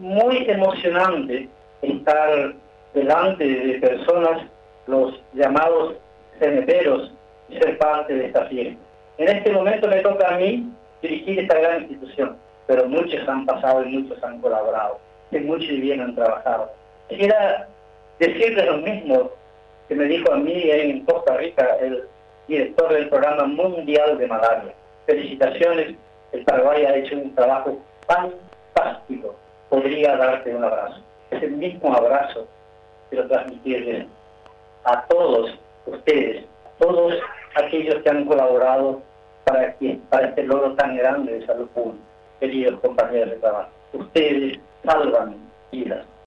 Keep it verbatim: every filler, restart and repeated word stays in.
muy emocionante estar delante de personas, los llamados ceneteros, y ser parte de esta fiesta. En este momento me toca a mí dirigir esta gran institución, pero muchos han pasado y muchos han colaborado, y muchos y bien han trabajado. Quisiera decirles lo mismo que me dijo a mí en Costa Rica el director del Programa Mundial de Malaria. Felicitaciones, el Paraguay ha hecho un trabajo fantástico. Podría darte un abrazo. Ese mismo abrazo quiero transmitirles a todos ustedes, a todos aquellos que han colaborado para, que, para este logro tan grande de salud pública. Queridos compañeros de trabajo, ustedes salvan vidas.